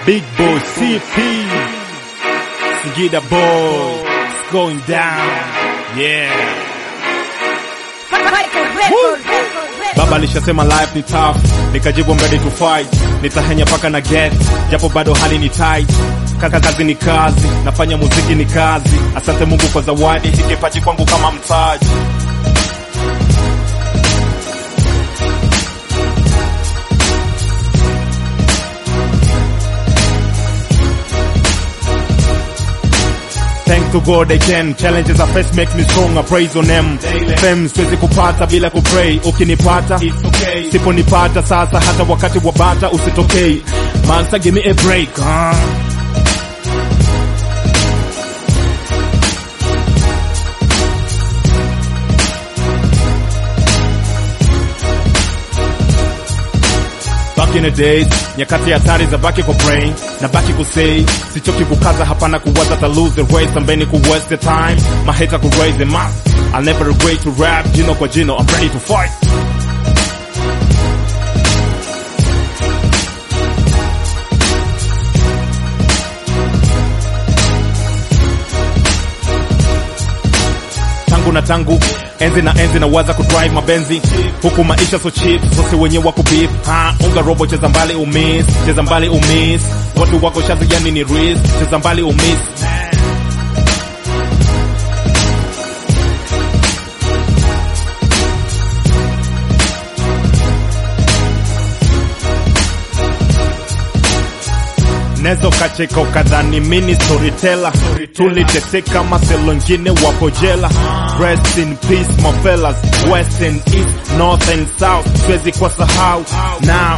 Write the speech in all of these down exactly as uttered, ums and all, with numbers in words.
Big Boy C P, Singida Boy, it's going down, yeah. Baba alishasema life ni tough, nikajibu I'm ready to fight. Nitahenya paka na get, japo bado hali ni tight. Kaka kazi ni kazi, nafanya muziki ni kazi. Asante Mungu kwa zawadi, hiki kipaji kwangu kama mtaji. Thanks to God I can, challenges I face make me strong, I praise on them. Fame siwezi kupata bila kupray, ukinipata it's okay. Sipo nipata sasa hata wakati wabata usitokei. Mansa give me a break, huh? Back in the days, nyakati hatari za baki kwa brain, na baki kusay, sichoki kukaza hapana kuwaza ta lose the race, ambeni ku waste the time, my hater ku raise them up. I'll never regret to rap, jino kwa jino, I'm ready to fight. Tangu na tangu, enzi na enzi na waza kudrive mabenzi. Huku maisha so cheap, so si wenye wako beef. Ha, unga robo cheza mbali umiss, cheza mbali umiss. Watu wako shazi yani ni risk, cheza mbali umiss. Nezo kacheko kadhani mini storyteller, tuliteseka maselo ngine wapo jela. Rest in peace my fellas, west and east, north and south, siwezi kwa sahau now.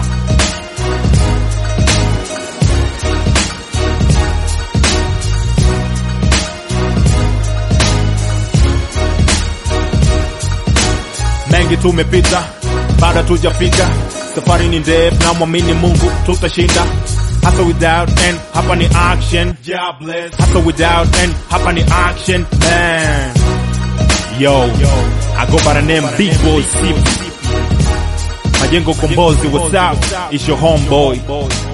Mengi tumepita, bado tujafika. Safari ni ndefu na mwamini Mungu tutashinda. Hustle without end, hapa ni action. Yeah, bless. Hustle without end, hapa ni action. Man, yo, I go by the name Big Boy C P. Majengo Kombozi, what's up? It's your homeboy.